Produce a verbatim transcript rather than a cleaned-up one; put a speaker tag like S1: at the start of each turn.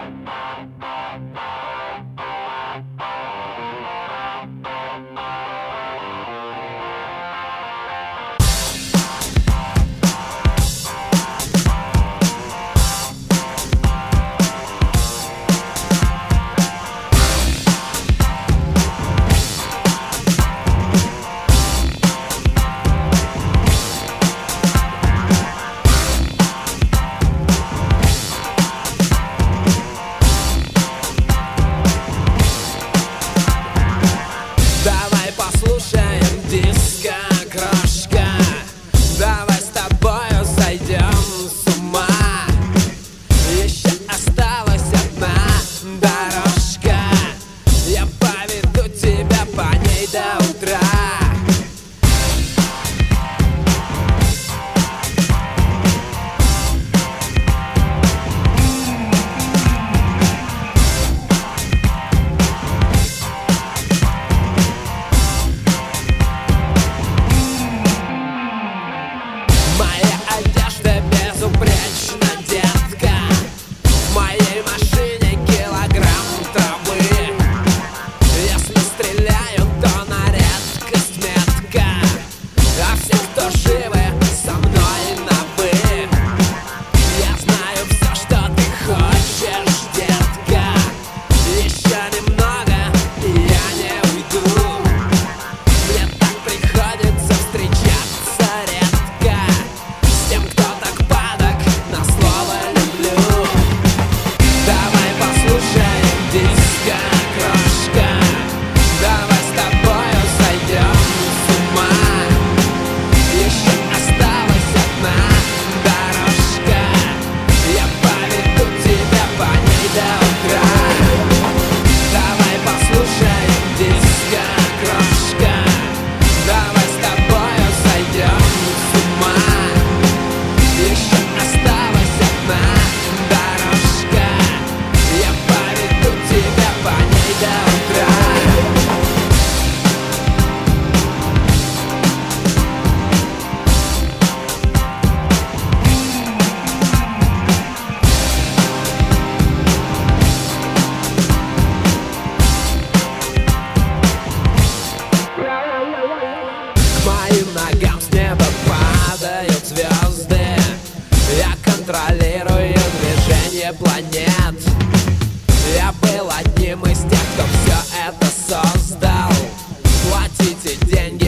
S1: Давай послушаем диско, крошка. Давай с тобою сойдем с ума. Еще осталась одна дорожка. Я поведу тебя по ней до утра. Моя одежда безупречна, детка. В моей машине килограмм травы. Если стреляю, то на редкость метко. А все, кто живы, со мной на «вы». Я знаю все, что ты хочешь, детка. Еще немного, и я не уйду. Мне так приходится встречаться редко с тем, кто так падок на слово «люблю». Давай послушаем диско, крошка. Давай с тобою сойдем с ума. Еще осталась одна дорожка. Я поведу тебя по ней до утра. Давай послушаем диско, крошка. Давай с тобою сойдем с ума. Еще осталась одна дорожка. Я поведу тебя по ней до утра. К моим ногам с неба падают звезды. Я контролирую движение планет. Я был одним из тех, кто все это создал. Платите деньги